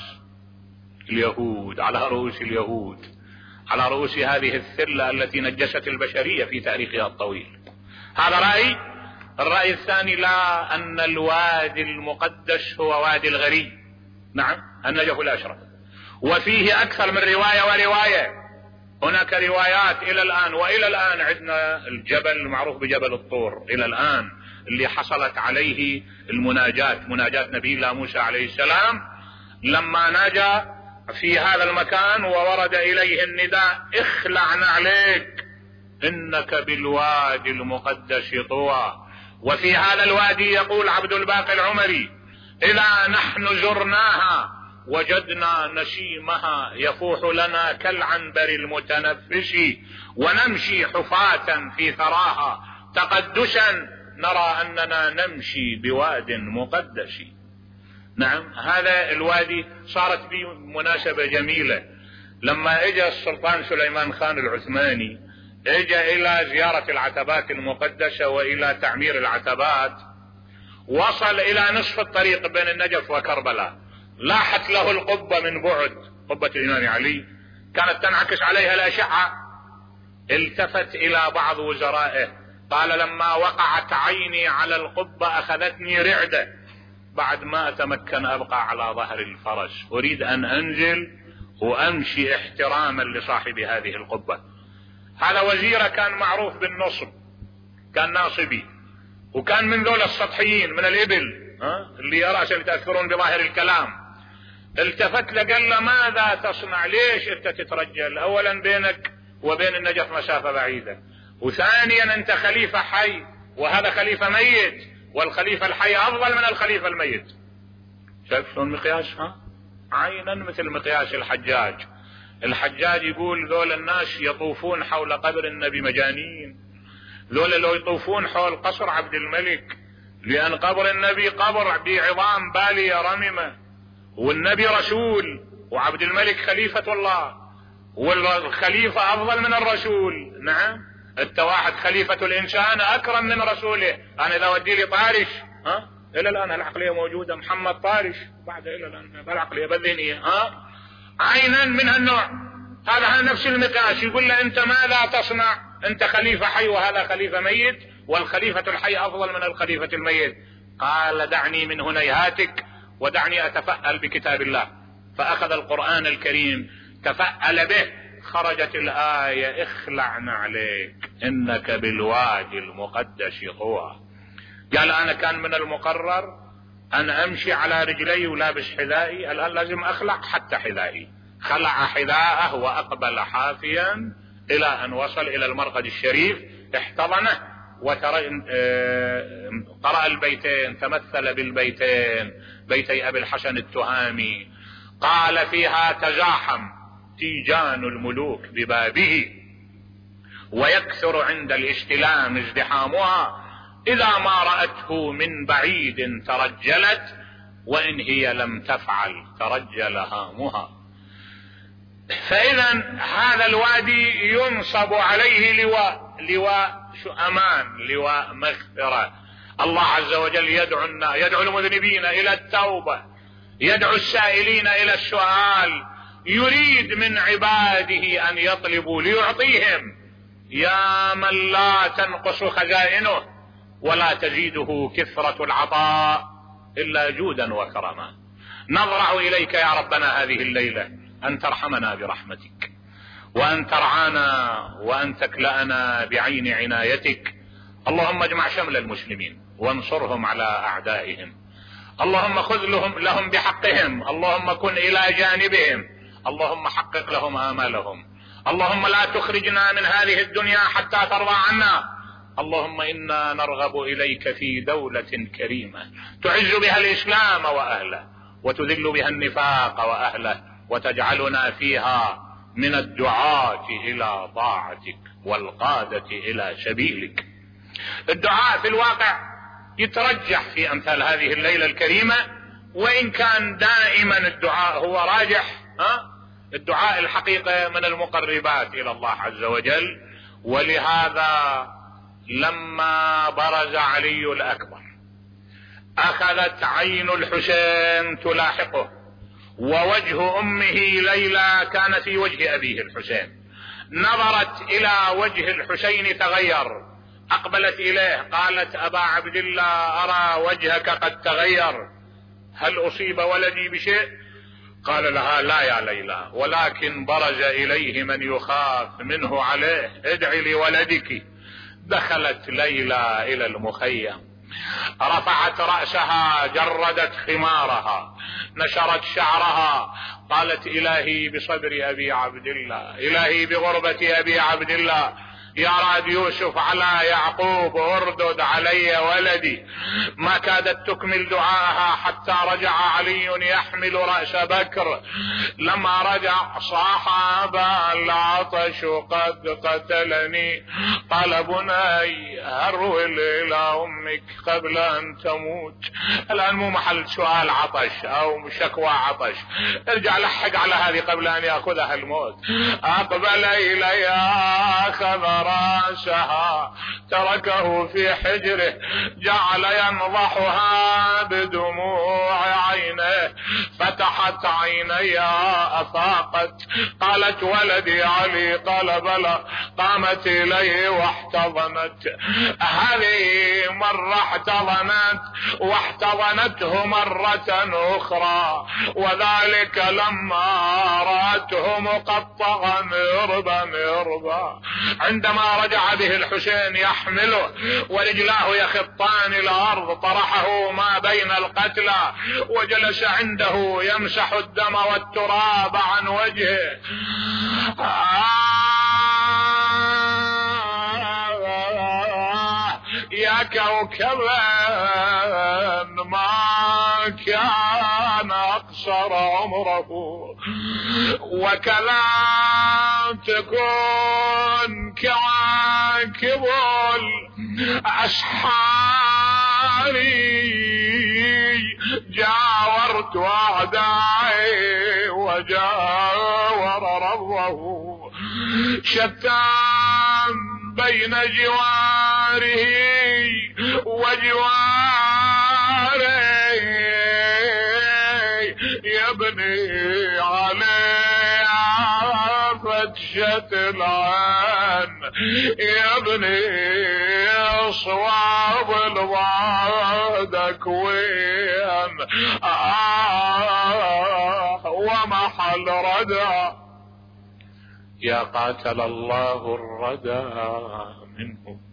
اليهود، على رؤوس اليهود، على رؤوس هذه الثلة التي نجست البشرية في تاريخها الطويل. هذا رأي. الرأي الثاني: لا، أن الوادي المقدس هو وادي الغري، نعم النجف الأشرف، وفيه أكثر من رواية ورواية. هناك روايات إلى الآن، وإلى الآن عندنا الجبل المعروف بجبل الطور إلى الآن، اللي حصلت عليه المناجاة، مناجاة نبي الله موسى عليه السلام لما ناجى في هذا المكان وورد إليه النداء: اخلعنا عليك إنك بالوادي المقدس طوى. وفي هذا الوادي يقول عبد الباقي العمري: إذا نحن زرناها وجدنا نسيمها يفوح لنا كالعنبر المتنفس، ونمشي حفاة في ثراها تقدسا، نرى أننا نمشي بواد مقدس. نعم هذا الوادي صارت به مناسبة جميلة. لما اجى السلطان سليمان خان العثماني، اجى الى زيارة العتبات المقدسة والى تعمير العتبات، وصل الى نصف الطريق بين النجف وكربلاء، لاحت له القبة من بعد، قبة الامام علي كانت تنعكس عليها الاشعة. التفت الى بعض وزرائه قال: لما وقعت عيني على القبة اخذتني رعدة، بعد ما اتمكن ابقى على ظهر الفرس، اريد ان انزل وامشي احتراما لصاحب هذه القبة. هذا وزيره كان معروف بالنصب، كان ناصبي، وكان من ذول السطحيين من الابل، ها اللي يرى عشان يتأثرون بظاهر الكلام. التفت له قال له ماذا تصنع؟ ليش انت تترجل؟ اولا بينك وبين النجف مسافة بعيدة، وثانيا انت خليفة حي وهذا خليفة ميت، والخليفة الحي افضل من الخليفة الميت. شايف شلون مقياس؟ ها عينا مثل مقياس الحجاج. الحجاج يقول ذول الناس يطوفون حول قبر النبي مجانين، ذول لو يطوفون حول قصر عبد الملك، لان قبر النبي قبر بعظام بالية رممة، والنبي رسول وعبد الملك خليفة الله، والخليفة افضل من الرسول. نعم انت واحد خليفة الانسان اكرم من رسوله. انا اذا ودي لي طارش ها الى الان العقلية موجودة، محمد طارش بعد الى الان بالعقلية بالذهنية ها عينا من هالنوع. هذا نفس المقياس. يقول له انت ماذا تصنع؟ انت خليفة حي وهذا خليفة ميت، والخليفة الحي افضل من الخليفة الميت. قال دعني من هنيهاتك ودعني اتفأل بكتاب الله. فاخذ القرآن الكريم تفأل به، خرجت الآية اخلع عليك انك بالوادي المقدس طوى. قال انا كان من المقرر ان امشي على رجلي ولابس حذائي، الان لازم اخلع حتى حذائي. خلع حذاءه واقبل حافيا الى ان وصل الى المرقد الشريف، احتضنه وقرأ البيتين، تمثل بالبيتين بيتي ابي الحسن التهامي. قال فيها تزاحم تيجان الملوك ببابه ويكثر عند الاستلام ازدحامها، اذا ما رأته من بعيد ترجلت وان هي لم تفعل ترجل هامها. فاذا هذا الوادي ينصب عليه لواء، لواء امان، لواء مغفرة. الله عز وجل يدعو يدعو المذنبين الى التوبة، يدعو السائلين الى السؤال، يريد من عباده ان يطلبوا ليعطيهم. يا من لا تنقص خزائنه ولا تزيده كثرة العطاء الا جودا وكرما. نضرع اليك يا ربنا هذه الليلة ان ترحمنا برحمتك، وان ترعانا، وان تكلأنا بعين عنايتك. اللهم اجمع شمل المسلمين وانصرهم على اعدائهم. اللهم خذ لهم, لهم بحقهم. اللهم كن الى جانبهم. اللهم حقق لهم آمالهم. اللهم لا تخرجنا من هذه الدنيا حتى ترضى عنا. اللهم إنا نرغب إليك في دولة كريمة تعز بها الإسلام وأهله، وتذل بها النفاق وأهله، وتجعلنا فيها من الدعاة إلى طاعتك والقادة إلى سبيلك. الدعاء في الواقع يترجح في أمثال هذه الليلة الكريمة، وإن كان دائما الدعاء هو راجح. ها؟ الدعاء الحقيقة من المقربات إلى الله عز وجل. ولهذا لما برز علي الأكبر أخذت عين الحسين تلاحقه، ووجه أمه ليلى كان في وجه أبيه الحسين. نظرت إلى وجه الحسين تغير، أقبلت إليه قالت أبا عبد الله أرى وجهك قد تغير، هل أصيب ولدي بشيء؟ قال لها لا يا ليلى، ولكن برز إليه من يخاف منه عليه، ادعي لولدك. دخلت ليلى إلى المخيم، رفعت رأسها، جردت خمارها، نشرت شعرها، قالت إلهي بصبر أبي عبد الله، إلهي بغربة أبي عبد الله، يا راد يوسف على يعقوب اردد علي ولدي. ما كادت تكمل دعاءها حتى رجع علي يحمل رأس بكر. لما رجع صاح أبا العطش قد قتلني. قال بني هرول إلى أمك قبل أن تموت. الآن مو محل سؤال عطش أو شكوى عطش، ارجع لحق على هذه قبل أن يأخذها الموت. أقبل إلي أخذ راسها تركه في حجره، جعل ينضحها بدموع عينه. فتحت عينيها أفاقت، قالت ولدي علي، قال بلى. قامت إليه واحتضنت، هذه مرة احتضنت واحتضنته مرة أخرى، وذلك لما رأته مقطعا مربا مربا. عندما رجع به الحسين يحمله ورجلاه يخطان الأرض، طرحه ما بين القتلى وجلس عنده يمسح الدم والتراب عن وجهه. آه يا كوكبا ما كان أقصر عمره، وكلا تكون كواكب الأسحار، جاورت أعدائي وجاور ربه، شتان بين جواره وجواره، يبني عليه فتشة العين، يبني صواب الوعد كوين، آه ومحل ردى، يا قاتل الله الردى منه.